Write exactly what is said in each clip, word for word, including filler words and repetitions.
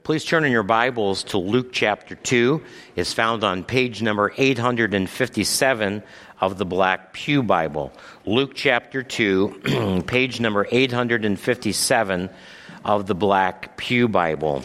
Please turn in your Bibles to Luke chapter two. It's found on page number eight hundred fifty-seven of the Black Pew Bible. Luke chapter two, page number eight hundred fifty-seven of the Black Pew Bible.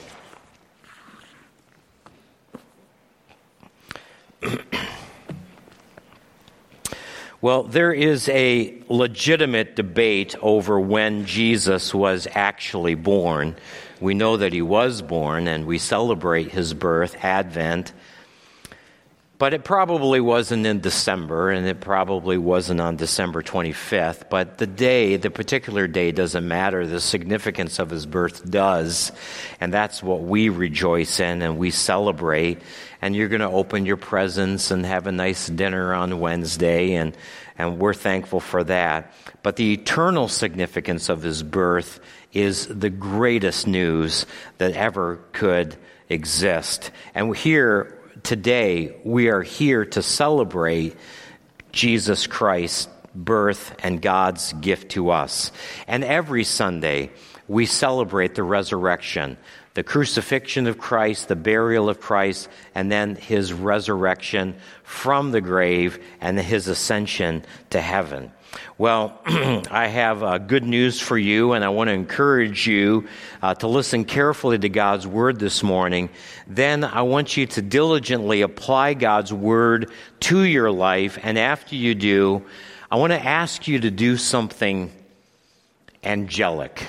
Well, there is a legitimate debate over when Jesus was actually born. We know that he was born, and we celebrate his birth, Advent. But it probably wasn't in December, and it probably wasn't on December twenty-fifth. But the day, the particular day, doesn't matter. The significance of his birth does. And that's what we rejoice in and we celebrate. And you're going to open your presents and have a nice dinner on Wednesday, and, and we're thankful for that. But the eternal significance of his birth is the greatest news that ever could exist. And here today, we are here to celebrate Jesus Christ's birth and God's gift to us. And every Sunday, we celebrate the resurrection, the crucifixion of Christ, the burial of Christ, and then his resurrection from the grave and his ascension to heaven. Well, I have uh, good news for you, and I want to encourage you uh, to listen carefully to God's Word this morning. Then I want you to diligently apply God's Word to your life, and after you do, I want to ask you to do something angelic.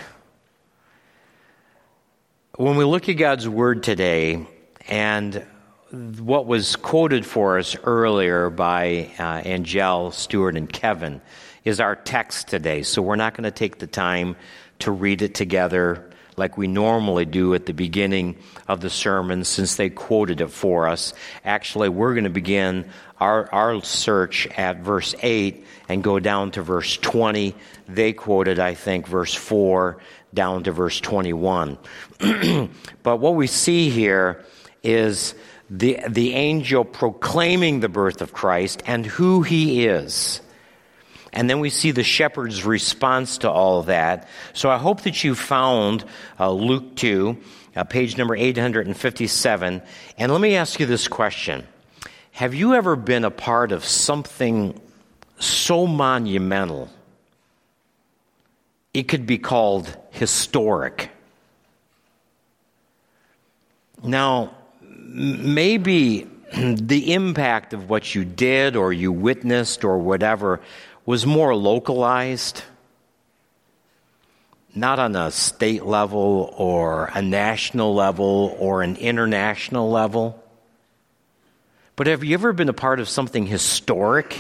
When we look at God's Word today, and what was quoted for us earlier by uh, Angel, Stuart, and Kevin, is our text today. So we're not going to take the time to read it together like we normally do at the beginning of the sermon, since they quoted it for us. Actually, we're going to begin our, our search at verse eight and go down to verse twenty. They quoted, I think, verse four down to verse twenty-one. But what we see here is the, the angel proclaiming the birth of Christ and who he is. And then we see the shepherd's response to all of that. So I hope that you found uh, Luke two, uh, page number eight hundred fifty-seven. And let me ask you this question. Have you ever been a part of something so monumental, it could be called historic? Now, maybe the impact of what you did or you witnessed or whatever was more localized, not on a state level or a national level or an international level. But have you ever been a part of something historic?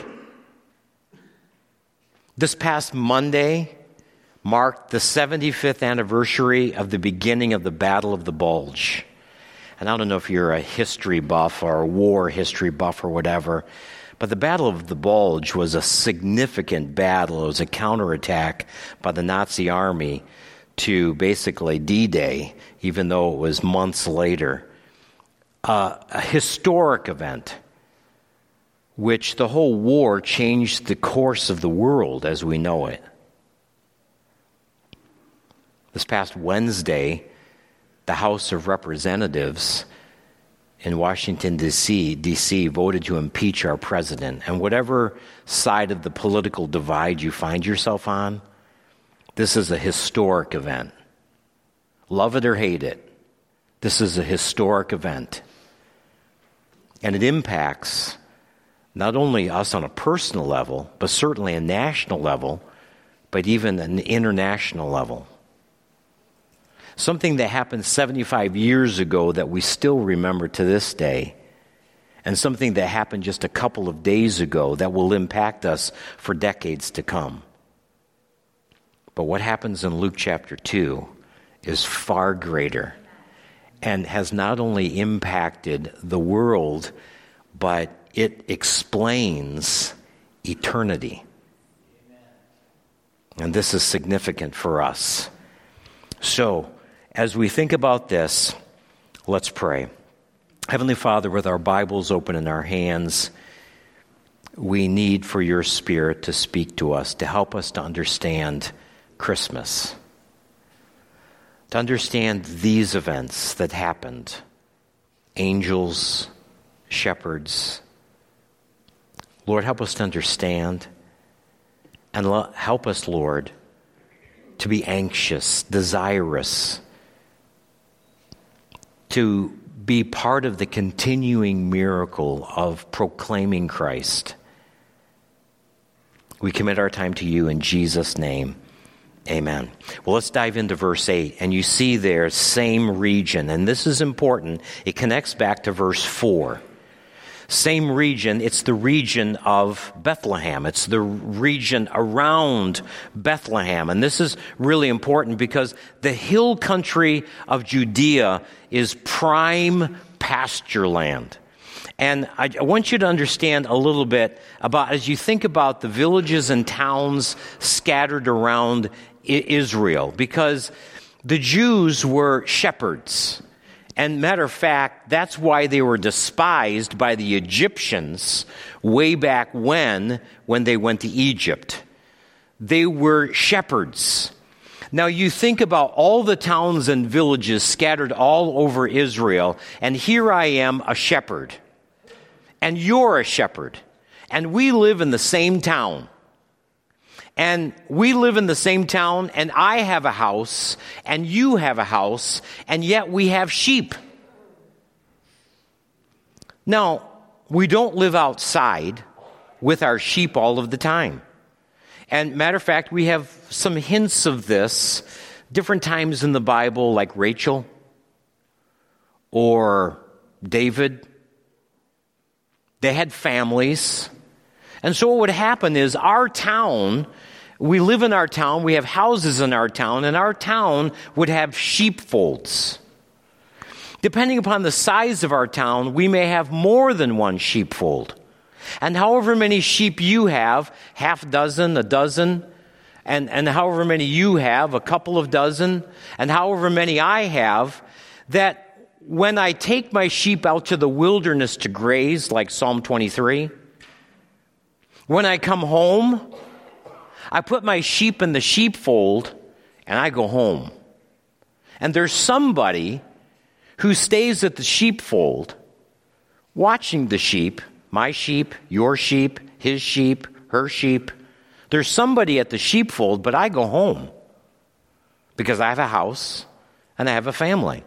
This past Monday marked the seventy-fifth anniversary of the beginning of the Battle of the Bulge. And I don't know if you're a history buff or a war history buff or whatever, but the Battle of the Bulge was a significant battle. It was a counterattack by the Nazi army to basically D-Day, even though it was months later. Uh, a historic event, which the whole war changed the course of the world as we know it. This past Wednesday, the House of Representatives in Washington, D C, D C voted to impeach our president. And whatever side of the political divide you find yourself on, this is a historic event. Love it or hate it, this is a historic event. And it impacts not only us on a personal level, but certainly a national level, but even an international level. Something that happened seventy-five years ago that we still remember to this day, and something that happened just a couple of days ago that will impact us for decades to come. But what happens in Luke chapter two is far greater and has not only impacted the world, but it explains eternity. And this is significant for us. So, as we think about this, let's pray. Heavenly Father, with our Bibles open in our hands, we need for your Spirit to speak to us, to help us to understand Christmas. to understand these events that happened. Angels, shepherds. Lord, help us to understand, and lo- help us, Lord, to be anxious, desirous, to be part of the continuing miracle of proclaiming Christ. We commit our time to you in Jesus' name. Amen. Well, let's dive into verse eight. And you see there, same region. And this is important. It connects back to verse four. Same region. It's the region of Bethlehem. It's the region around Bethlehem. And this is really important because the hill country of Judea is prime pasture land. And I, I want you to understand a little bit about, as you think about the villages and towns scattered around I- Israel, because the Jews were shepherds. And matter of fact, that's why they were despised by the Egyptians way back when, when they went to Egypt. They were shepherds. Now you think about all the towns and villages scattered all over Israel, and here I am, a shepherd. And you're a shepherd. And we live in the same town. And we live in the same town, and I have a house, and you have a house, and yet we have sheep. Now, we don't live outside with our sheep all of the time. And matter of fact, we have some hints of this different times in the Bible, like Rachel or David. They had families. And so what would happen is our town, we live in our town, we have houses in our town, and our town would have sheepfolds. Depending upon the size of our town, we may have more than one sheepfold. And however many sheep you have, half a dozen, a dozen, and, and however many you have, a couple of dozen, and however many I have, that when I take my sheep out to the wilderness to graze, like Psalm twenty-three, when I come home, I put my sheep in the sheepfold and I go home. And there's somebody who stays at the sheepfold watching the sheep, my sheep, your sheep, his sheep, her sheep. There's somebody at the sheepfold, but I go home because I have a house and I have a family.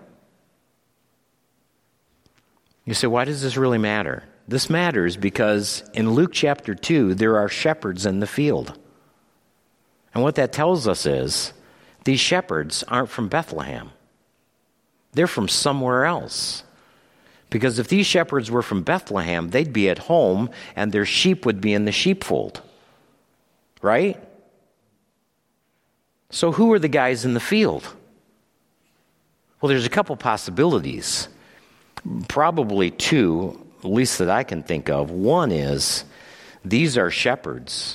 You say, why does this really matter? This matters because in Luke chapter two, there are shepherds in the field. And what that tells us is these shepherds aren't from Bethlehem. They're from somewhere else. Because if these shepherds were from Bethlehem, they'd be at home and their sheep would be in the sheepfold. Right? So who are the guys in the field? Well, there's a couple possibilities. Probably two, at least that I can think of. One is these are shepherds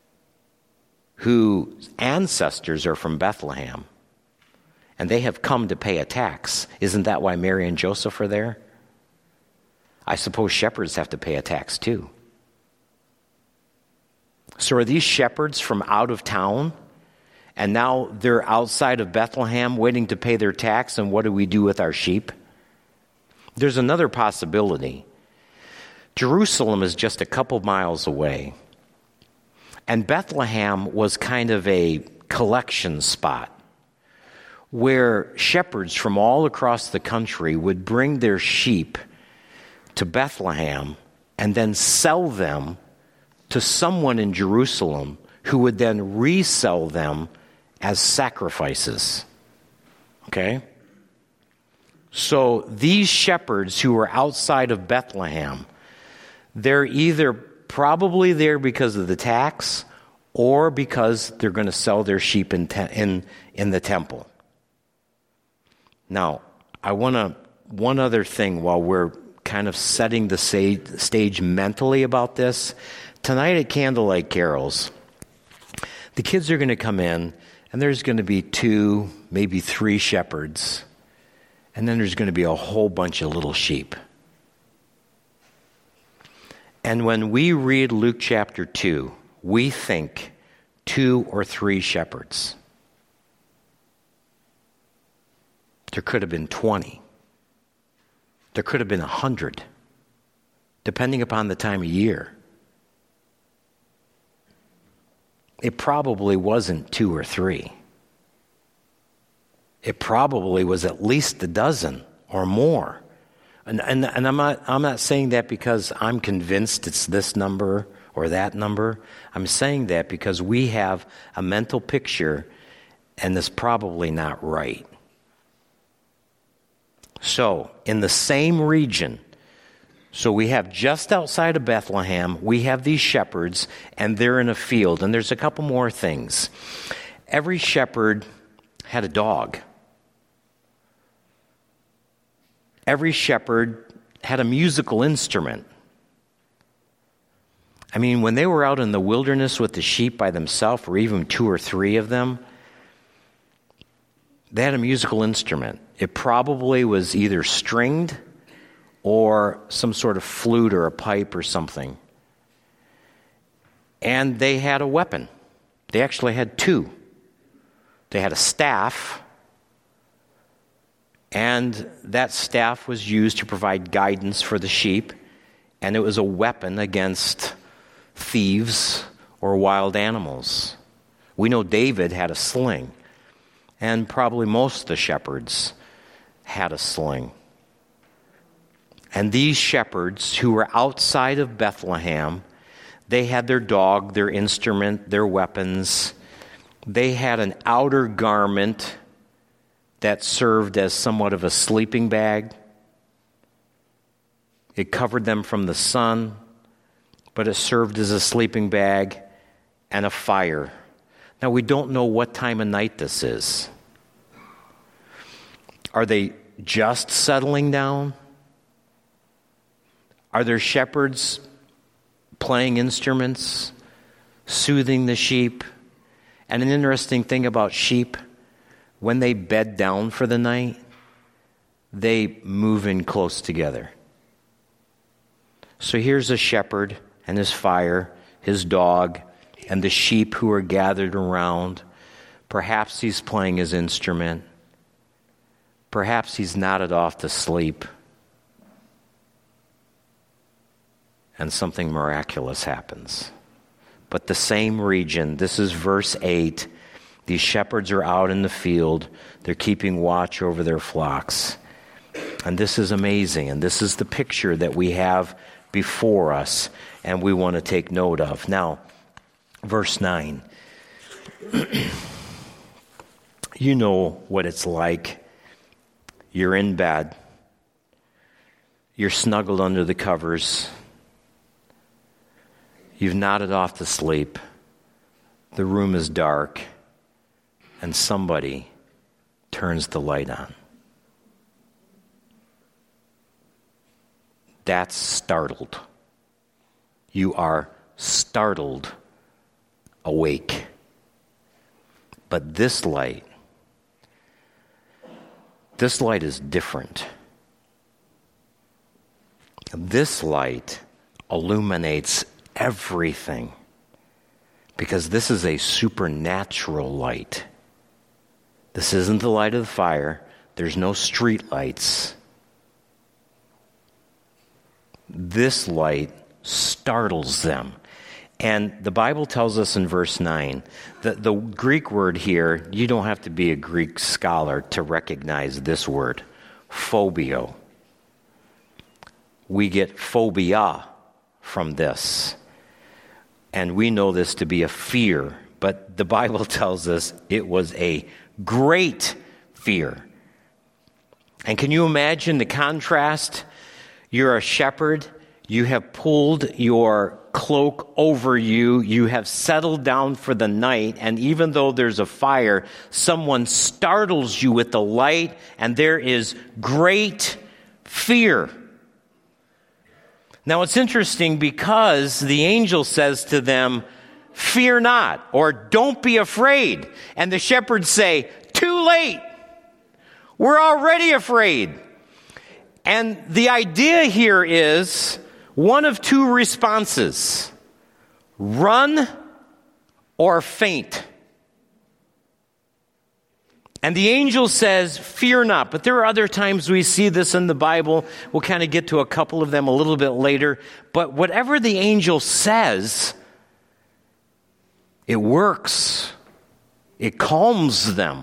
whose ancestors are from Bethlehem, and they have come to pay a tax. Isn't that why Mary and Joseph are there? I suppose shepherds have to pay a tax too. So are these shepherds from out of town, and now they're outside of Bethlehem waiting to pay their tax, and what do we do with our sheep? There's another possibility. Jerusalem is just a couple miles away. And Bethlehem was kind of a collection spot where shepherds from all across the country would bring their sheep to Bethlehem and then sell them to someone in Jerusalem who would then resell them as sacrifices. Okay? So these shepherds who are outside of Bethlehem, they're either probably there because of the tax or because they're going to sell their sheep in te- in, in the temple. Now, I want to, one other thing while we're kind of setting the stage, stage mentally about this. Tonight at Candlelight Carols, the kids are going to come in and there's going to be two, maybe three shepherds. And then there's going to be a whole bunch of little sheep. And when we read Luke chapter two, we think two or three shepherds. There could have been twenty. There could have been a hundred, depending upon the time of year. It probably wasn't two or three. It probably was at least a dozen or more. And, and, and I'm not, I'm not saying that because I'm convinced it's this number or that number. I'm saying that because we have a mental picture, and it's probably not right. So, in the same region, so we have just outside of Bethlehem, we have these shepherds, and they're in a field. And there's a couple more things. Every shepherd had a dog. Every shepherd had a musical instrument. I mean, when they were out in the wilderness with the sheep by themselves, or even two or three of them, they had a musical instrument. It probably was either stringed or some sort of flute or a pipe or something. And they had a weapon. They actually had two. They had a staff, and that staff was used to provide guidance for the sheep, and it was a weapon against thieves or wild animals. We know David had a sling, and probably most of the shepherds had a sling. And these shepherds who were outside of Bethlehem, they had their dog, their instrument, their weapons. They had an outer garment that served as somewhat of a sleeping bag. It covered them from the sun, but it served as a sleeping bag and a fire. Now, we don't know what time of night this is. Are they just settling down? Are there shepherds playing instruments, soothing the sheep? And an interesting thing about sheep, when they bed down for the night, they move in close together. So here's a shepherd and his fire, his dog, and the sheep who are gathered around. Perhaps he's playing his instrument. Perhaps he's nodded off to sleep. And something miraculous happens. But the same region, this is verse eight, these shepherds are out in the field. They're keeping watch over their flocks. And this is amazing. And this is the picture that we have before us and we want to take note of. Now, verse nine. You know what it's like. You're in bed. You're snuggled under the covers. You've nodded off to sleep. The room is dark. And somebody turns the light on. That's startled. You are startled awake. But this light, this light is different. This light illuminates everything because this is a supernatural light. This isn't the light of the fire. There's no street lights. This light startles them. And the Bible tells us in verse nine that the Greek word here, you don't have to be a Greek scholar to recognize this word, phobio. We get phobia from this. And we know this to be a fear, but the Bible tells us it was a great fear. And can you imagine the contrast? You're a shepherd. You have pulled your cloak over you. You have settled down for the night. And even though there's a fire, someone startles you with the light, and there is great fear. Now, it's interesting because the angel says to them, "Fear not," or "Don't be afraid." And the shepherds say, "Too late. We're already afraid." And the idea here is one of two responses: run or faint. And the angel says, fear not. But there are other times we see this in the Bible. We'll kind of get to a couple of them a little bit later. But whatever the angel says, it works. It calms them.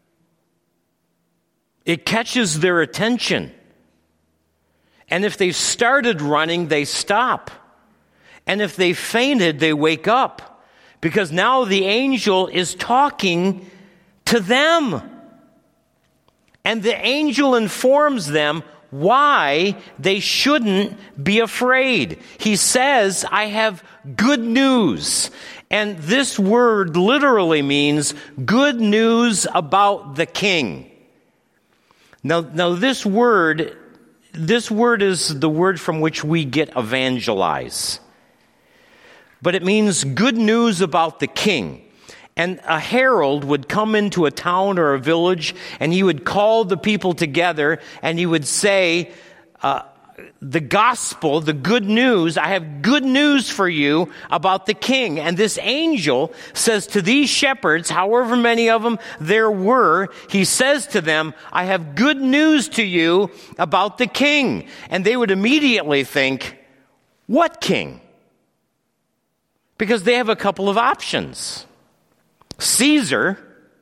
It catches their attention. And if they've started running, they stop. And if they fainted, they wake up. Because now the angel is talking to them. And the angel informs them why they shouldn't be afraid. He says, I have good news. And this word literally means good news about the king. Now, now this word, this word is the word from which we get evangelize. But it means good news about the king. And a herald would come into a town or a village, and he would call the people together, and he would say, uh, the gospel, the good news, I have good news for you about the king. And this angel says to these shepherds, however many of them there were, he says to them, I have good news to you about the king. And they would immediately think, what king? Because they have a couple of options. Caesar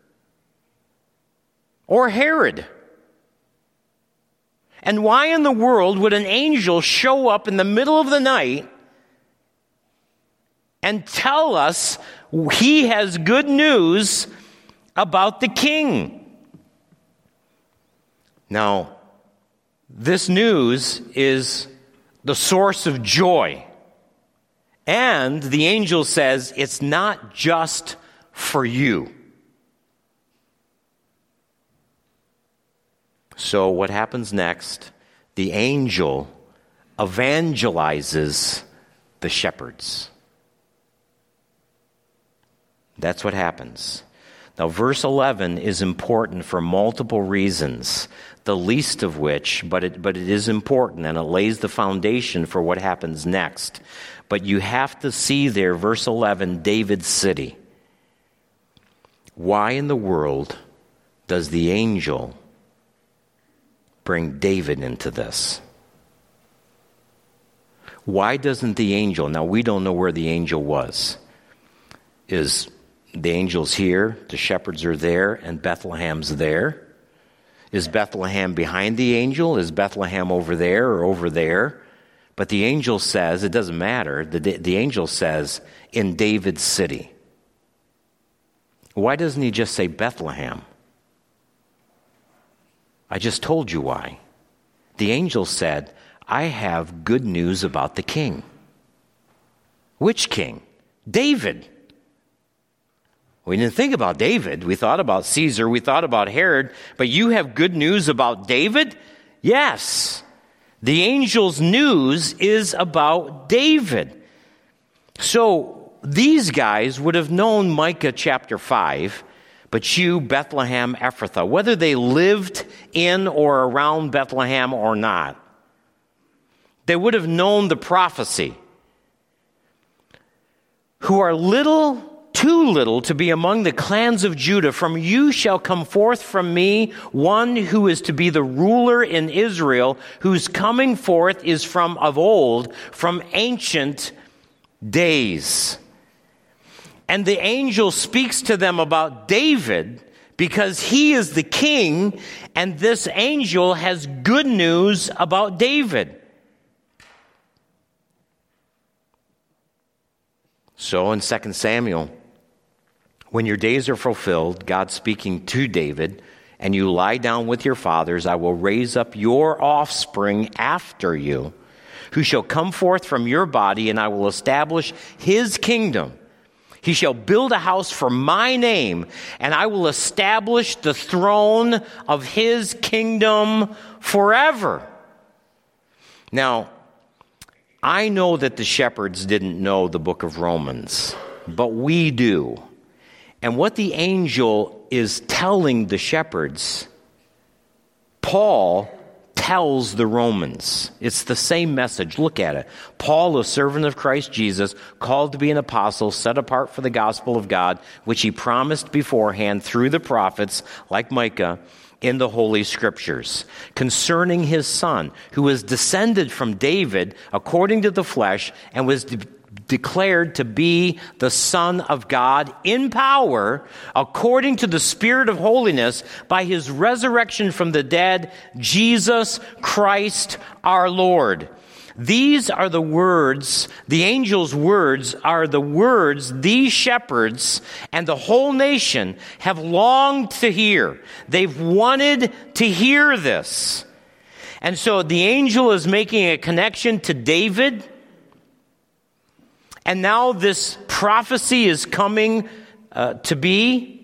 or Herod. And why in the world would an angel show up in the middle of the night and tell us he has good news about the king? Now, this news is the source of joy. And the angel says it's not just for you. So what happens next? The angel evangelizes the shepherds. That's what happens. Now, verse eleven is important for multiple reasons, the least of which, but it, but it is important, and it lays the foundation for what happens next. But you have to see there, verse eleven, David's city. Why in the world does the angel bring David into this? Why doesn't the angel, now we don't know where the angel was. Is the angel's here, the shepherds are there, and Bethlehem's there? Is Bethlehem behind the angel? Is Bethlehem over there or over there? But the angel says, it doesn't matter, the, the angel says, in David's city. Why doesn't he just say Bethlehem? I just told you why. The angel said, I have good news about the king. Which king? David. We didn't think about David. We thought about Caesar. We thought about Herod. But you have good news about David? Yes. The angel's news is about David. So these guys would have known Micah chapter five, but you, Bethlehem Ephrathah, whether they lived in or around Bethlehem or not, they would have known the prophecy. Who are little, too little to be among the clans of Judah, from you shall come forth from me one who is to be the ruler in Israel, whose coming forth is from of old, from ancient days. And the angel speaks to them about David because he is the king, and this angel has good news about David. So in Second Samuel, when your days are fulfilled, God speaking to David, and you lie down with your fathers, I will raise up your offspring after you, who shall come forth from your body, and I will establish his kingdom. He shall build a house for my name, and I will establish the throne of his kingdom forever. Now, I know that the shepherds didn't know the book of Romans, but we do. And what the angel is telling the shepherds, Paul tells the Romans. It's the same message. Look at it. Paul, a servant of Christ Jesus, called to be an apostle, set apart for the gospel of God, which he promised beforehand through the prophets, like Micah, in the Holy Scriptures, concerning his Son, who was descended from David according to the flesh, and was de- declared to be the Son of God in power, according to the Spirit of holiness, by his resurrection from the dead, Jesus Christ our Lord. These are the words, the angel's words are the words these shepherds and the whole nation have longed to hear. They've wanted to hear this. And so the angel is making a connection to David. And now this prophecy is coming uh, to be.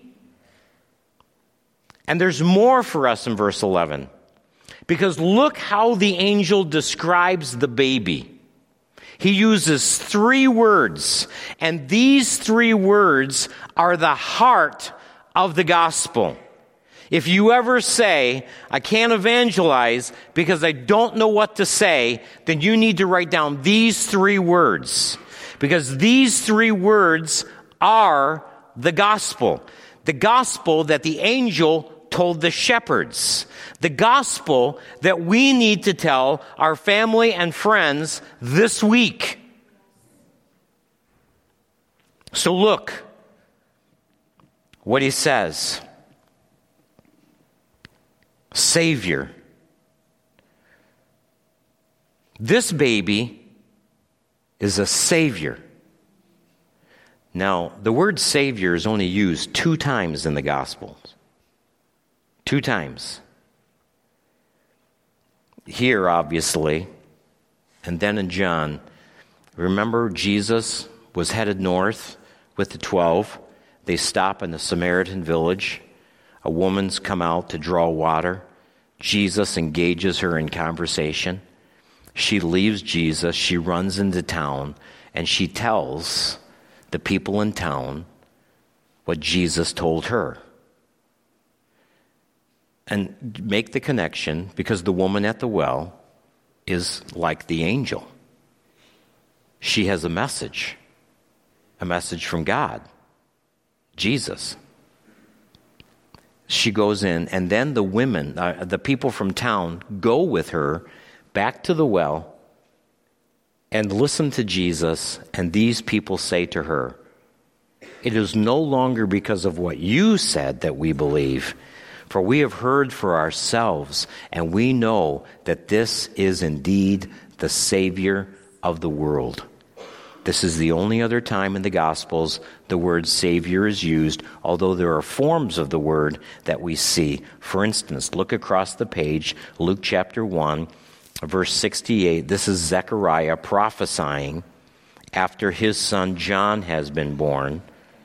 And there's more for us in verse eleven. Because look how the angel describes the baby. He uses three words, and these three words are the heart of the gospel. If you ever say, I can't evangelize because I don't know what to say, then you need to write down these three words. Because these three words are the gospel. The gospel that the angel told the shepherds. The gospel that we need to tell our family and friends this week. So look what he says. Savior. This baby is a savior. Now, the word savior is only used two times in the Gospels. Two times. Here, obviously, and then in John. Remember, Jesus was headed north with the twelve. They stop in the Samaritan village. A woman's come out to draw water. Jesus engages her in conversation. She leaves Jesus. She runs into town, and she tells the people in town what Jesus told her. And make the connection, because the woman at the well is like the angel. She has a message, a message from God, Jesus. She goes in, and then the women, uh, the people from town, go with her back to the well and listen to Jesus, and these people say to her, it is no longer because of what you said that we believe, for we have heard for ourselves, and we know that this is indeed the Savior of the world. This is the only other time in the Gospels the word Savior is used, although there are forms of the word that we see. For instance, look across the page, Luke chapter one, verse sixty-eight. This is Zechariah prophesying after his son John has been born.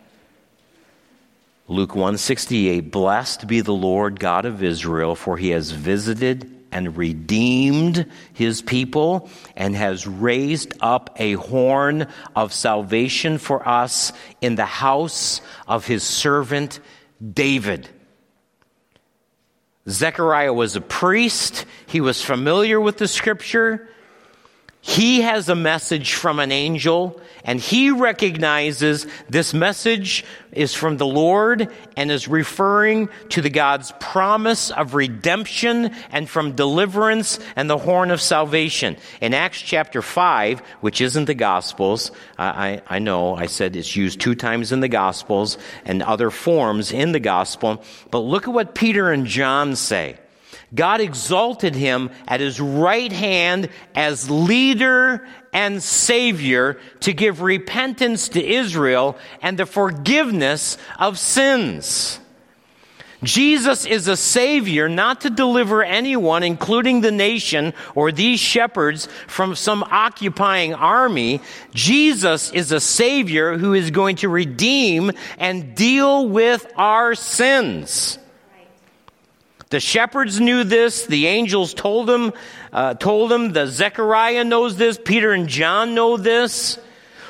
Luke one sixty-eight, blessed be the Lord God of Israel, for he has visited and redeemed his people and has raised up a horn of salvation for us in the house of his servant David. Zechariah was a priest. He was familiar with the scripture. He has a message from an angel, and he recognizes this message is from the Lord and is referring to the God's promise of redemption and from deliverance and the horn of salvation. In Acts chapter five, which isn't the Gospels, I, I know I said it's used two times in the Gospels and other forms in the Gospel, but look at what Peter and John say. God exalted him at his right hand as leader and savior to give repentance to Israel and the forgiveness of sins. Jesus is a savior not to deliver anyone, including the nation or these shepherds, from some occupying army. Jesus is a savior who is going to redeem and deal with our sins. The shepherds knew this. The angels told them, uh, told them. The Zechariah knows this. Peter and John know this.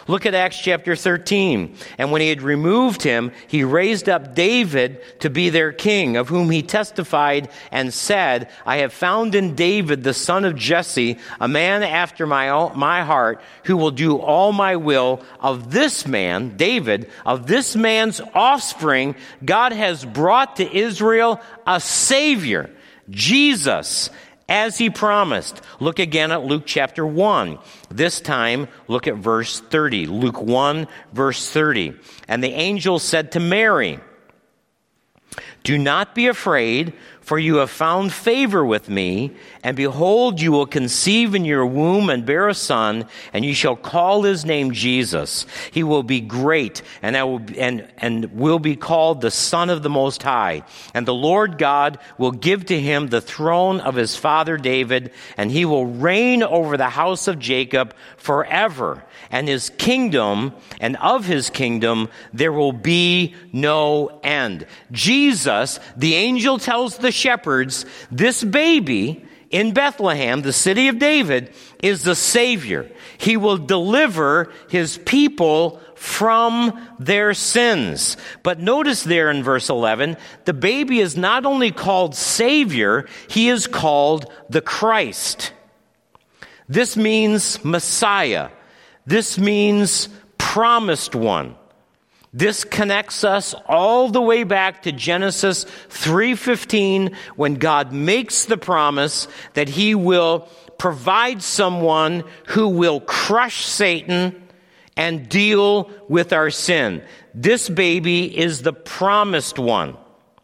Look at Acts chapter thirteen. And when he had removed him, he raised up David to be their king, of whom he testified and said, I have found in David the son of Jesse, a man after my, my heart, who will do all my will. Of this man, David, of this man's offspring, God has brought to Israel a Savior, Jesus, as he promised. Look again at Luke chapter one. This time, look at verse thirty. Luke one, verse thirty. And the angel said to Mary, do not be afraid, for you have found favor with me, and behold, you will conceive in your womb and bear a son, and you shall call his name Jesus. He will be great, and I will and and will be called the Son of the Most High. And the Lord God will give to him the throne of his father David, and he will reign over the house of Jacob forever. And his kingdom, and of his kingdom, there will be no end. Jesus, the angel tells the shepherds, this baby in Bethlehem, the city of David, is the Savior. He will deliver his people from their sins. But notice there in verse eleven, the baby is not only called Savior, he is called the Christ. This means Messiah. This means promised one. This connects us all the way back to Genesis three fifteen, when God makes the promise that he will provide someone who will crush Satan and deal with our sin. This baby is the promised one.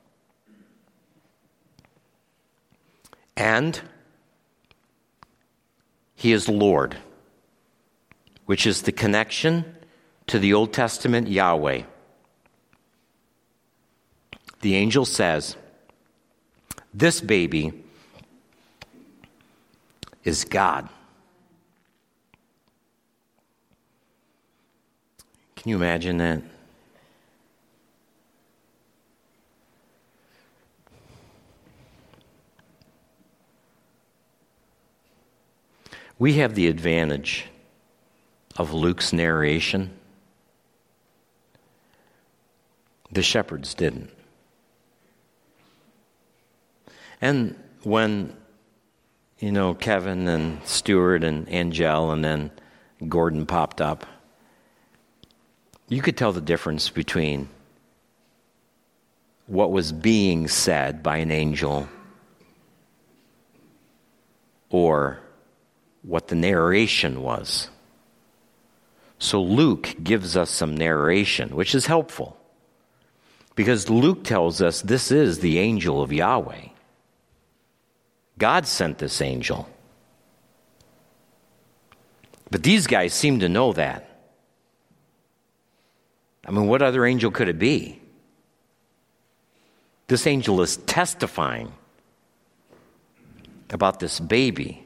And he is Lord, which is the connection to the Old Testament Yahweh. The angel says, this baby is God. Can you imagine that? We have the advantage of Luke's narration. The shepherds didn't. And when, you know, Kevin and Stuart and Angel and then Gordon popped up, you could tell the difference between what was being said by an angel or what the narration was. So Luke gives us some narration, which is helpful, because Luke tells us this is the angel of Yahweh. God sent this angel. But these guys seem to know that. I mean, what other angel could it be? This angel is testifying about this baby.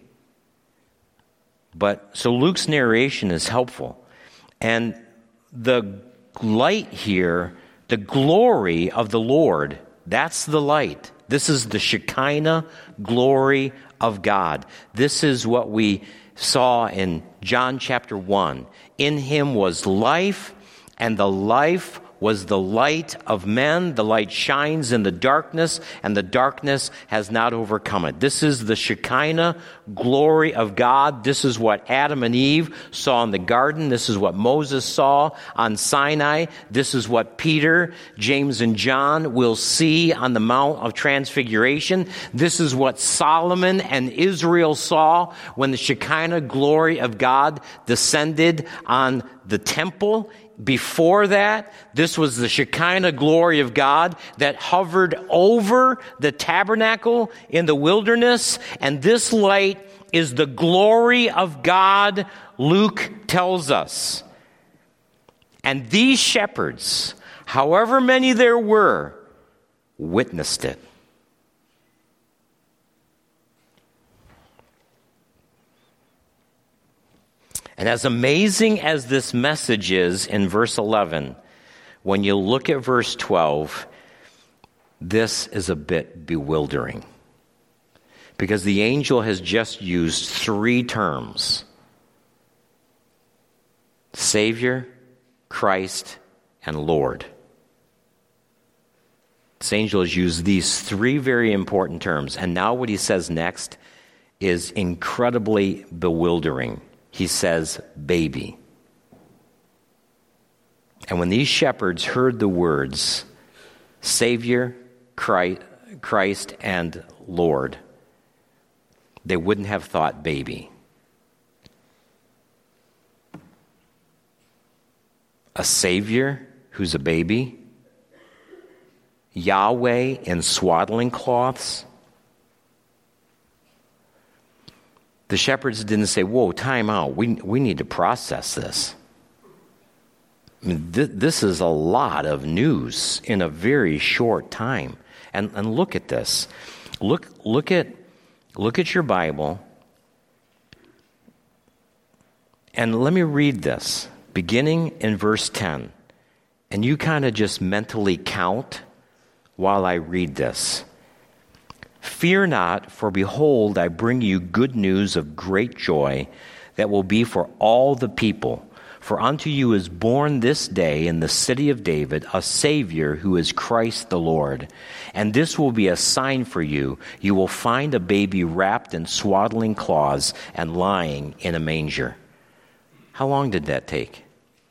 But so Luke's narration is helpful. And the light here, the glory of the Lord, that's the light. This is the Shekinah glory of God. This is what we saw in John chapter one. In him was life, and the life was the light of men. The light shines in the darkness, and the darkness has not overcome it. This is the Shekinah glory of God. This is what Adam and Eve saw in the garden. This is what Moses saw on Sinai. This is what Peter, James, and John will see on the Mount of Transfiguration. This is what Solomon and Israel saw when the Shekinah glory of God descended on the temple. Before that, this was the Shekinah glory of God that hovered over the tabernacle in the wilderness. And this light is the glory of God, Luke tells us. And these shepherds, however many there were, witnessed it. And as amazing as this message is in verse eleven, when you look at verse twelve, this is a bit bewildering. Because the angel has just used three terms. Savior, Christ, and Lord. This angel has used these three very important terms. And now what he says next is incredibly bewildering. He says, baby. And when these shepherds heard the words, Savior, Christ, and Lord, they wouldn't have thought baby. A Savior who's a baby? Yahweh in swaddling cloths? The shepherds didn't say, whoa, time out. We, we need to process this. I mean, th- this is a lot of news in a very short time. And, and look at this. Look, look at, look at your Bible. And let me read this, beginning in verse ten. And you kind of just mentally count while I read this. Fear not, for behold, I bring you good news of great joy that will be for all the people. For unto you is born this day in the city of David a Savior who is Christ the Lord. And this will be a sign for you. You will find a baby wrapped in swaddling cloths and lying in a manger. How long did that take?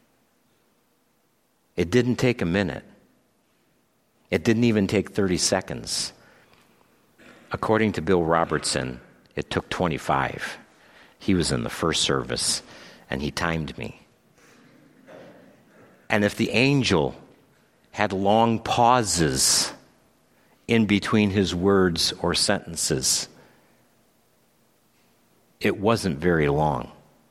It didn't take a minute. It didn't even take thirty seconds. According to Bill Robertson, it took twenty-five. He was in the first service, and he timed me. And if the angel had long pauses in between his words or sentences, it wasn't very long.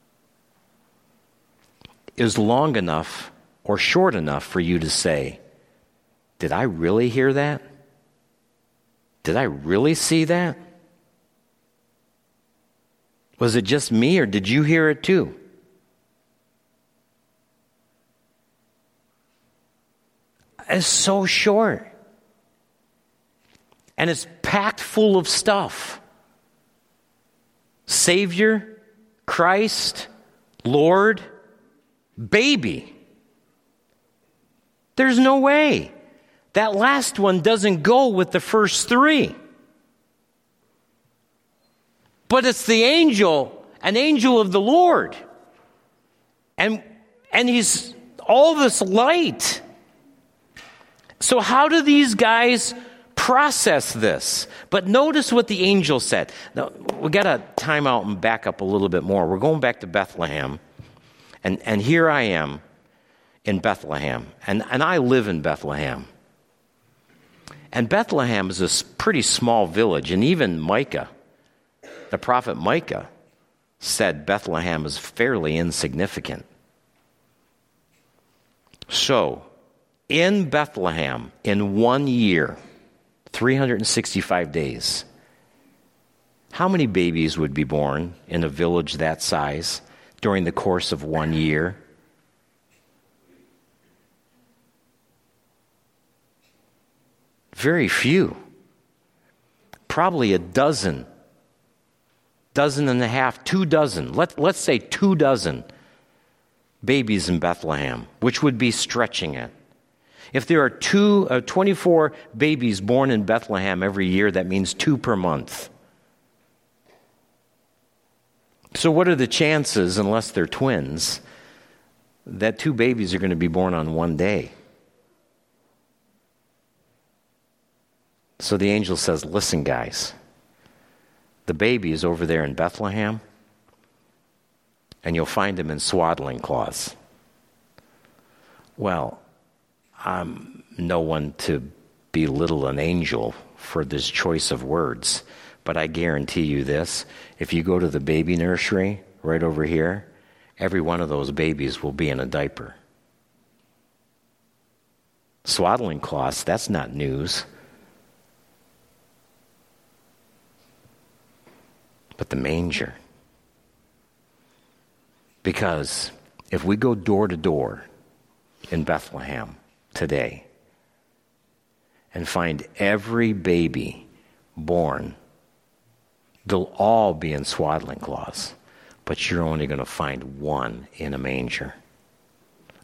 It was long enough or short enough for you to say, did I really hear that? Did I really see that? Was it just me, or did you hear it too? It's so short. And it's packed full of stuff. Savior, Christ, Lord, baby. There's no way. That last one doesn't go with the first three. But it's the angel, an angel of the Lord. And, and he's all this light. So how do these guys process this? But notice what the angel said. Now, we got to time out and back up a little bit more. We're going back to Bethlehem. And, and here I am in Bethlehem. And, and I live in Bethlehem. And Bethlehem is a pretty small village. And even Micah, the prophet Micah, said Bethlehem is fairly insignificant. So, in Bethlehem, in one year, three hundred sixty-five days, how many babies would be born in a village that size during the course of one year? Very few. Probably a dozen, dozen and a half, two dozen. Let, let's say two dozen babies in Bethlehem, which would be stretching it. If there are two, uh, twenty-four babies born in Bethlehem every year, that means two per month. So what are the chances, unless they're twins, that two babies are going to be born on one day? So the angel says, listen, guys, the baby is over there in Bethlehem, and you'll find him in swaddling cloths. Well, I'm no one to belittle an angel for this choice of words, but I guarantee you this, if you go to the baby nursery right over here, every one of those babies will be in a diaper. Swaddling cloths, that's not news. But the manger. Because if we go door to door in Bethlehem today and find every baby born, they'll all be in swaddling cloths, but you're only going to find one in a manger.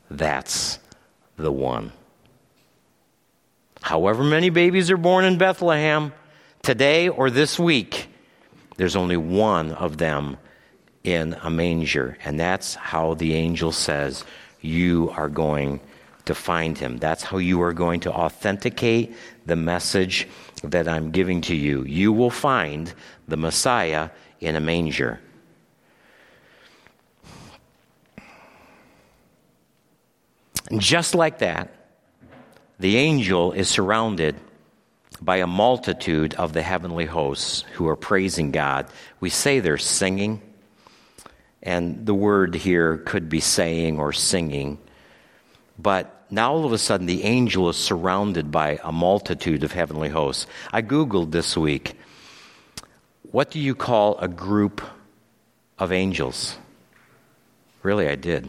That's the one. However many babies are born in Bethlehem today or this week, there's only one of them in a manger. And that's how the angel says you are going to find him. That's how you are going to authenticate the message that I'm giving to you. You will find the Messiah in a manger. And just like that, the angel is surrounded by a multitude of the heavenly hosts who are praising God. We say they're singing, and the word here could be saying or singing. But now all of a sudden the angel is surrounded by a multitude of heavenly hosts. I Googled this week, what do you call a group of angels? Really, I did.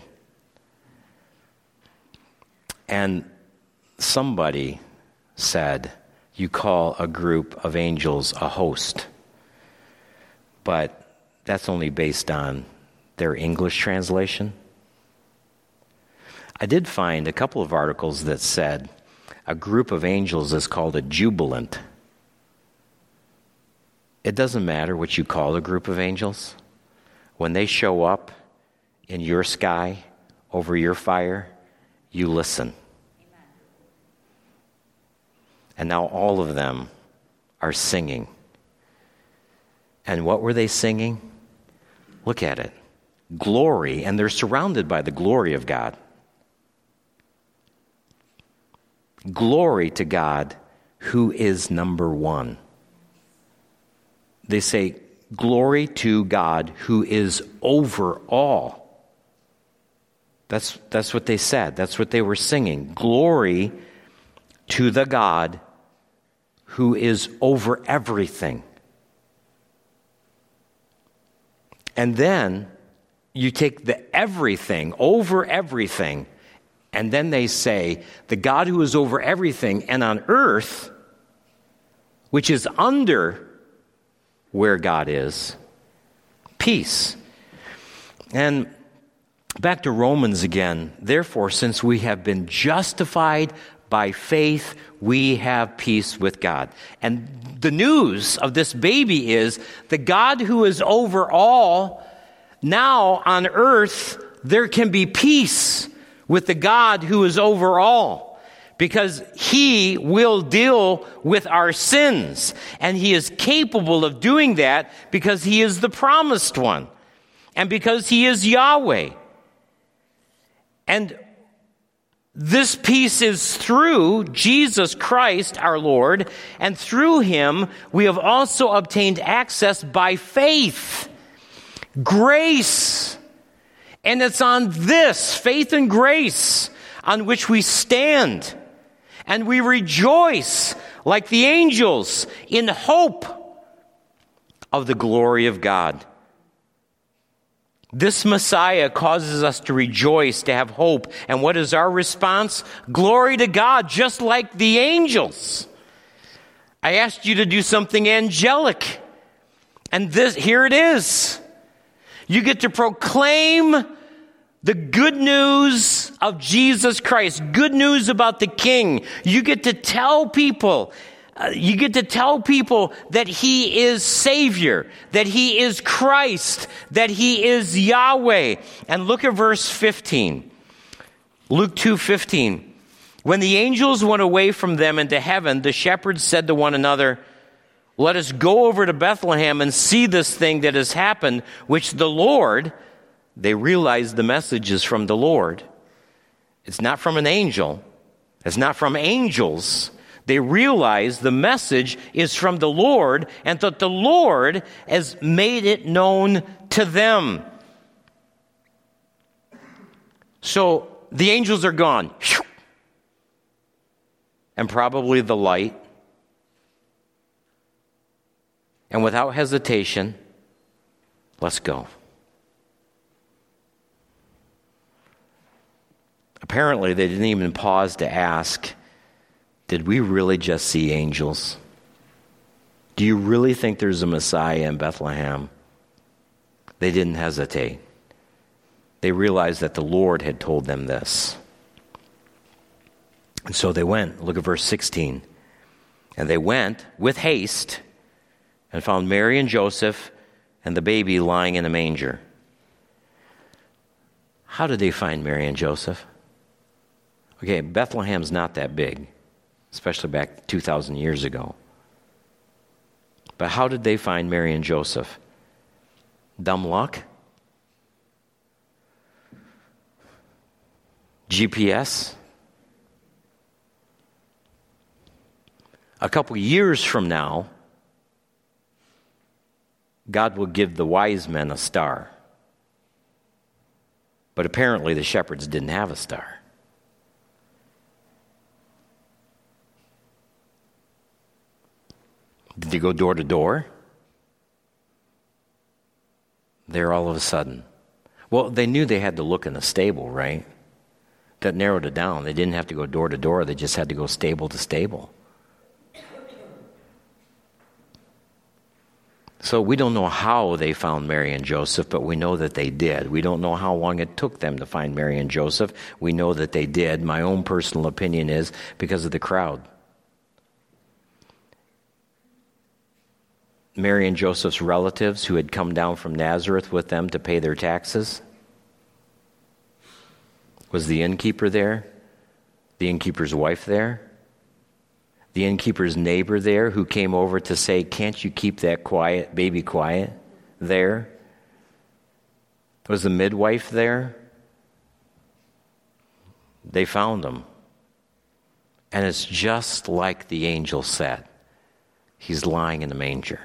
And somebody said, you call a group of angels a host. But that's only based on their English translation. I did find a couple of articles that said a group of angels is called a jubilant. It doesn't matter what you call a group of angels. When they show up in your sky over your fire, you listen. And now all of them are singing. And what were they singing? Look at it. Glory, and they're surrounded by the glory of God. Glory to God, who is number one. They say, glory to God, who is over all. That's, that's what they said. That's what they were singing. Glory to the God who is over everything. And then you take the everything, over everything, and then they say, the God who is over everything and on earth, which is under where God is, peace. And back to Romans again. Therefore, since we have been justified by faith, we have peace with God. And the news of this baby is the God who is over all, now on earth, there can be peace with the God who is over all, because he will deal with our sins. And he is capable of doing that because he is the promised one and because he is Yahweh. And this peace is through Jesus Christ, our Lord, and through him we have also obtained access by faith, grace. And it's on this, faith and grace, on which we stand. And we rejoice, like the angels, in hope of the glory of God. This Messiah causes us to rejoice, to have hope. And what is our response? Glory to God, just like the angels. I asked you to do something angelic. And this, here it is. You get to proclaim the good news of Jesus Christ, good news about the King. You get to tell people, uh, you get to tell people that he is Savior, that he is Christ, that he is Yahweh. And look at verse fifteen. Luke two fifteen. When the angels went away from them into heaven, the shepherds said to one another, let us go over to Bethlehem and see this thing that has happened, which the Lord, they realized the message is from the Lord. It's not from an angel. It's not from angels. They realize the message is from the Lord and that the Lord has made it known to them. So the angels are gone. And probably the light. And without hesitation, let's go. Apparently, they didn't even pause to ask, did we really just see angels? Do you really think there's a Messiah in Bethlehem? They didn't hesitate. They realized that the Lord had told them this. And so they went. Look at verse sixteen. And they went with haste and found Mary and Joseph and the baby lying in a manger. How did they find Mary and Joseph? Okay, Bethlehem's not that big, especially back two thousand years ago. But how did they find Mary and Joseph? Dumb luck? G P S? A couple years from now, God will give the wise men a star. But apparently the shepherds didn't have a star. Did they go door to door? There all of a sudden. Well, they knew they had to look in a stable, right? That narrowed it down. They didn't have to go door to door. They just had to go stable to stable. So we don't know how they found Mary and Joseph, but we know that they did. We don't know how long it took them to find Mary and Joseph. We know that they did. My own personal opinion is because of the crowd. Mary and Joseph's relatives who had come down from Nazareth with them to pay their taxes. Was the innkeeper there? The innkeeper's wife there? The innkeeper's neighbor there who came over to say, can't you keep that quiet, baby quiet there? Was the midwife there? They found him. And it's just like the angel said. He's lying in the manger.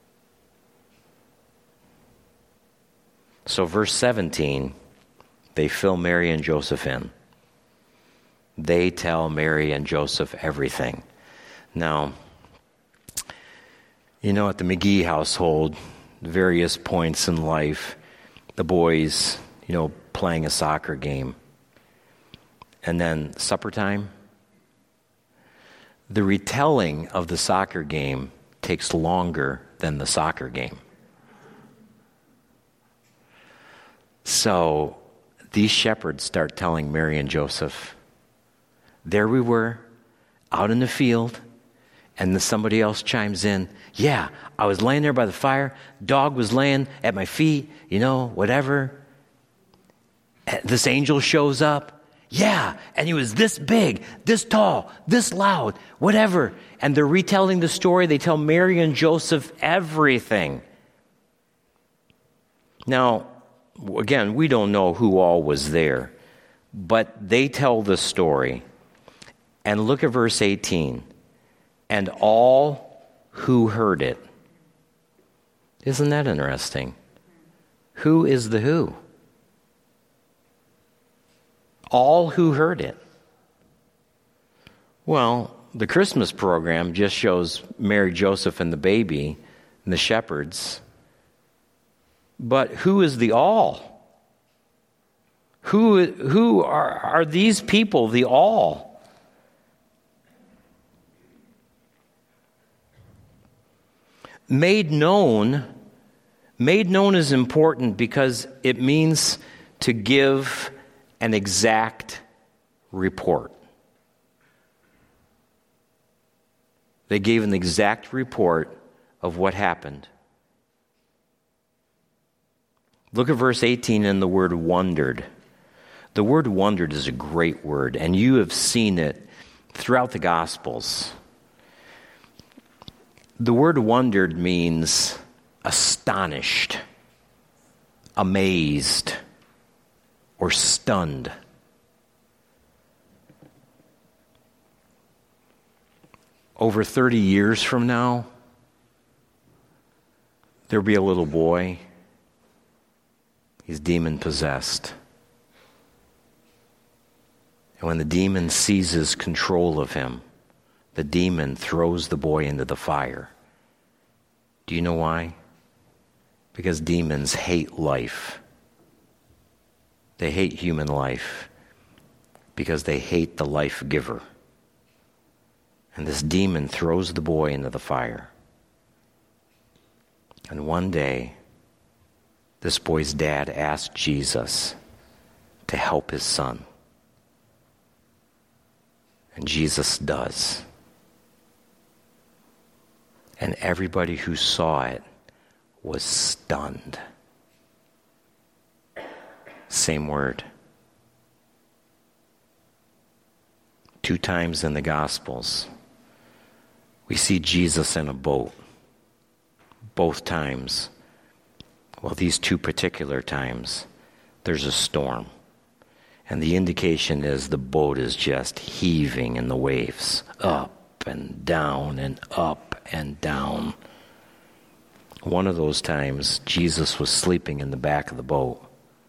So verse seventeen, they fill Mary and Joseph in. They tell Mary and Joseph everything. Now, you know, at the McGee household, various points in life, the boys, you know, playing a soccer game. And then supper time. The retelling of the soccer game takes longer than the soccer game. So these shepherds start telling Mary and Joseph, there we were, out in the field, and then somebody else chimes in, yeah, I was laying there by the fire, dog was laying at my feet, you know, whatever. This angel shows up, yeah, and he was this big, this tall, this loud, whatever. And they're retelling the story. They tell Mary and Joseph everything. Now, again, we don't know who all was there, but they tell the story. And look at verse eighteen. And all who heard it. Isn't that interesting? Who is the who? All who heard it. Well, the Christmas program just shows Mary, Joseph, and the baby, and the shepherds. But who is the all? Who, who are, are these people, the all? Made known, made known is important because it means to give an exact report. They gave an exact report of what happened. Look at verse eighteen and the word wondered. The word wondered is a great word, and you have seen it throughout the Gospels. The word wondered means astonished, amazed, or stunned. Over thirty years from now, there'll be a little boy. He's demon-possessed. And when the demon seizes control of him, the demon throws the boy into the fire. Do you know why? Because demons hate life. They hate human life because they hate the life giver. And this demon throws the boy into the fire. And one day, this boy's dad asked Jesus to help his son. And Jesus does. And everybody who saw it was stunned. Same word. Two times in the Gospels, we see Jesus in a boat. Both times, well, these two particular times, there's a storm. And the indication is the boat is just heaving in the waves, up and down and up and down. One of those times, Jesus was sleeping in the back of the boat.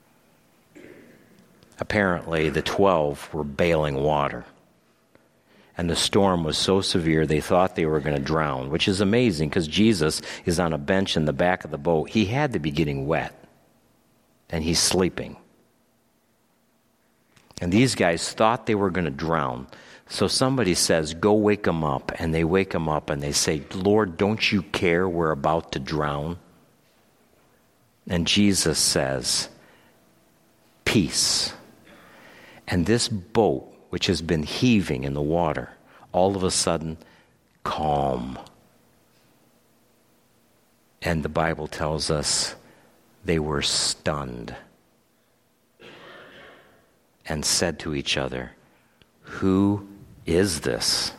Apparently, the twelve were bailing water. And the storm was so severe they thought they were going to drown, which is amazing because Jesus is on a bench in the back of the boat. He had to be getting wet, and he's sleeping. And these guys thought they were going to drown. So somebody says, go wake them up. And they wake them up and they say, Lord, don't you care we're about to drown? And Jesus says, peace. And this boat, which has been heaving in the water, all of a sudden, calm. And the Bible tells us they were stunned and said to each other, who is this?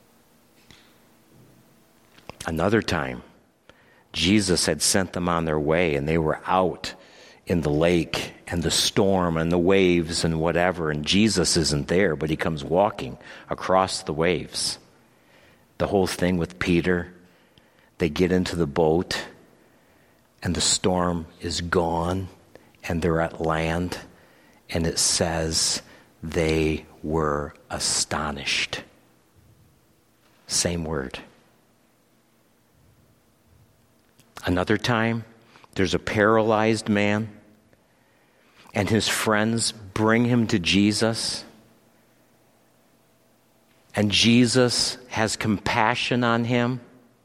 Another time, Jesus had sent them on their way, and they were out in the lake and the storm and the waves and whatever, and Jesus isn't there, but he comes walking across the waves. The whole thing with Peter, they get into the boat, and the storm is gone, and they're at land. And it says they were astonished. Same word. Another time, there's a paralyzed man, and his friends bring him to Jesus. And Jesus has compassion on him.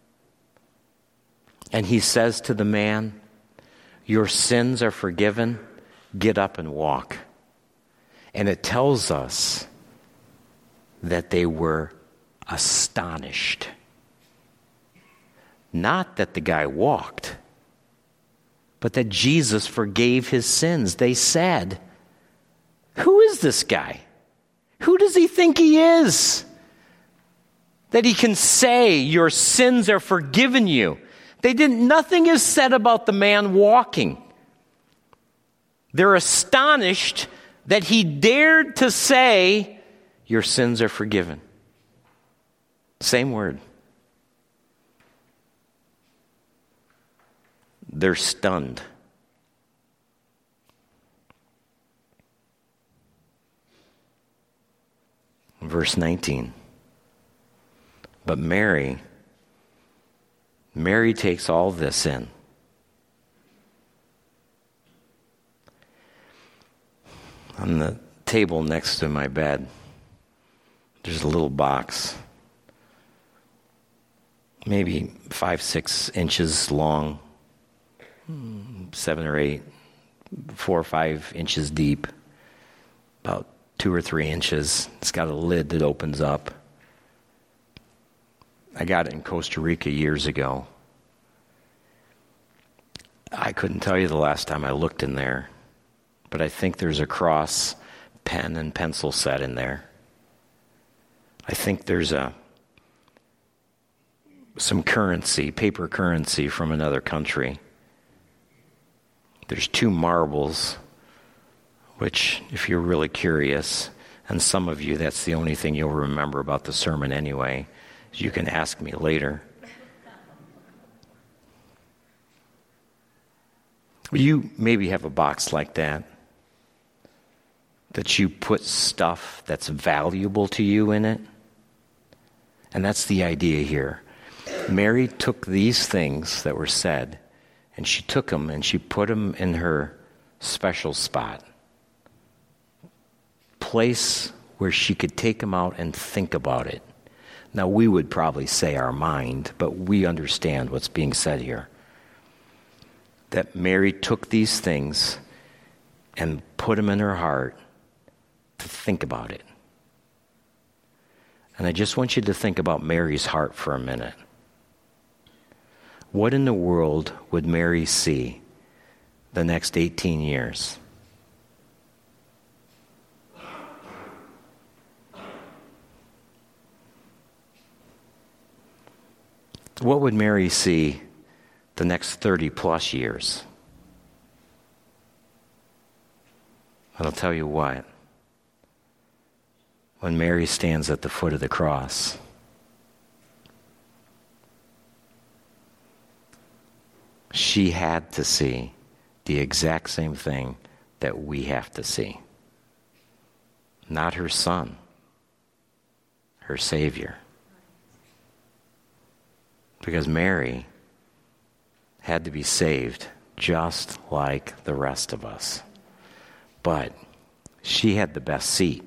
And he says to the man, your sins are forgiven. Get up and walk. And it tells us that they were astonished. Not that the guy walked, but that Jesus forgave his sins. They said, who is this guy? Who does he think he is? That he can say, your sins are forgiven you. They didn't, nothing is said about the man walking. They're astonished that he dared to say, your sins are forgiven. Same word. They're stunned. Verse nineteen. But Mary, Mary takes all this in. On the table next to my bed, there's a little box, maybe five, six inches long, seven or eight, four or five inches deep, about two or three inches. It's got a lid that opens up. I got it in Costa Rica years ago. I couldn't tell you the last time I looked in there. But I think there's a cross pen and pencil set in there. I think there's a some currency, paper currency from another country. There's two marbles, which, if you're really curious, and some of you, that's the only thing you'll remember about the sermon anyway, is you can ask me later. You maybe have a box like that, that you put stuff that's valuable to you in it. And that's the idea here. Mary took these things that were said, and she took them and she put them in her special spot. Place where she could take them out and think about it. Now, we would probably say our mind, but we understand what's being said here. That Mary took these things and put them in her heart to think about it. And I just want you to think about Mary's heart for a minute. What in the world would Mary see the next eighteen years? What would Mary see the next thirty plus years? And I'll tell you what. When Mary stands at the foot of the cross, she had to see the exact same thing that we have to see. Not her son, her Savior. Because Mary had to be saved just like the rest of us. But she had the best seat.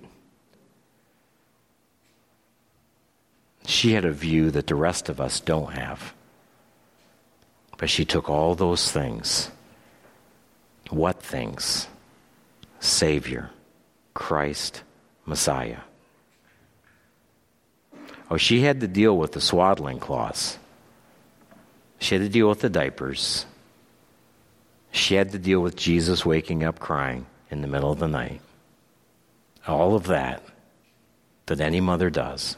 She had a view that the rest of us don't have. But she took all those things. What things? Savior, Christ, Messiah. Oh, she had to deal with the swaddling cloths. She had to deal with the diapers. She had to deal with Jesus waking up crying in the middle of the night. All of that that any mother does.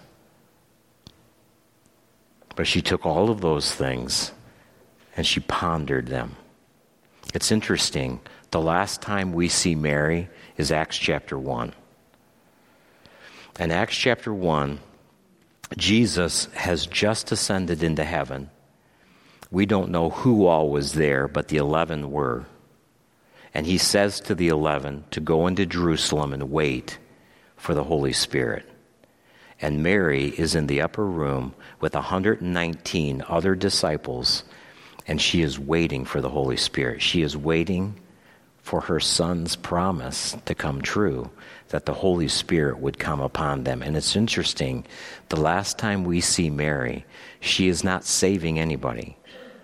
But she took all of those things and she pondered them. It's interesting. The last time we see Mary is Acts chapter one. In Acts chapter one, Jesus has just ascended into heaven. We don't know who all was there, but the eleven were. And he says to the eleven to go into Jerusalem and wait for the Holy Spirit. And Mary is in the upper room with one hundred nineteen other disciples, and she is waiting for the Holy Spirit. She is waiting for her son's promise to come true, that the Holy Spirit would come upon them. And it's interesting, the last time we see Mary, she is not saving anybody.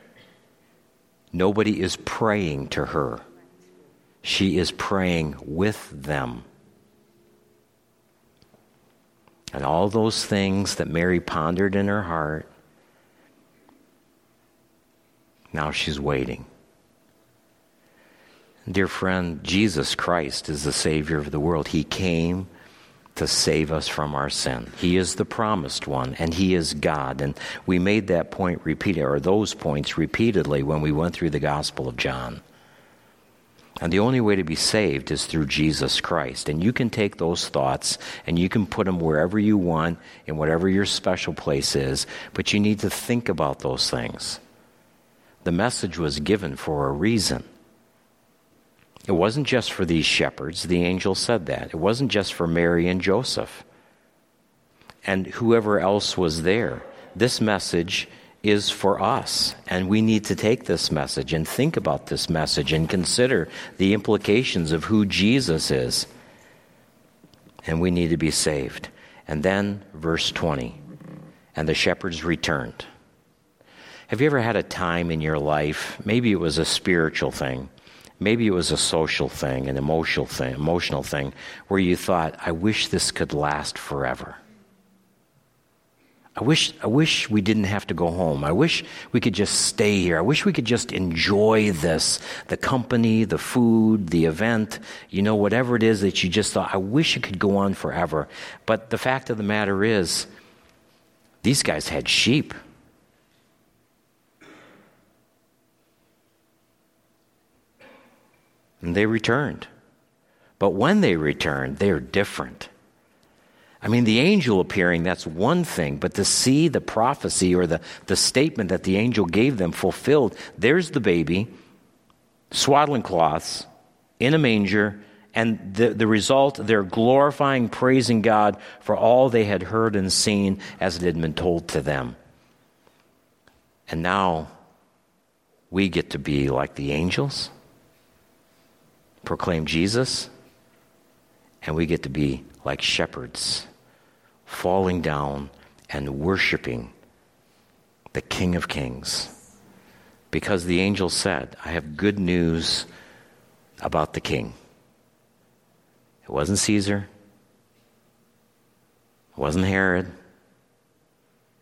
Nobody is praying to her. She is praying with them. And all those things that Mary pondered in her heart, now she's waiting. Dear friend, Jesus Christ is the Savior of the world. He came to save us from our sin. He is the promised one, and He is God. And we made that point repeated, or those points repeatedly when we went through the Gospel of John. And the only way to be saved is through Jesus Christ. And you can take those thoughts and you can put them wherever you want, in whatever your special place is, but you need to think about those things. The message was given for a reason. It wasn't just for these shepherds. The angel said that. It wasn't just for Mary and Joseph and whoever else was there. This message is for us, and we need to take this message and think about this message and consider the implications of who Jesus is. And we need to be saved. And then verse twenty, and the shepherds returned. Have you ever had a time in your life, maybe it was a spiritual thing, maybe it was a social thing, an emotional thing, emotional thing, where you thought, I wish this could last forever. I wish I wish we didn't have to go home. I wish we could just stay here. I wish we could just enjoy this, the company, the food, the event, you know, whatever it is that you just thought, I wish it could go on forever. But the fact of the matter is, these guys had sheep. And they returned. But when they returned, they are different. I mean, the angel appearing, that's one thing, but to see the prophecy or the, the statement that the angel gave them fulfilled, there's the baby, swaddling cloths, in a manger, and the, the result, they're glorifying, praising God for all they had heard and seen as it had been told to them. And now we get to be like the angels, proclaim Jesus, and we get to be like shepherds, falling down and worshiping the King of Kings. Because the angel said, I have good news about the King. It wasn't Caesar. It wasn't Herod.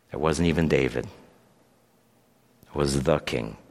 It wasn't even David. It was the king.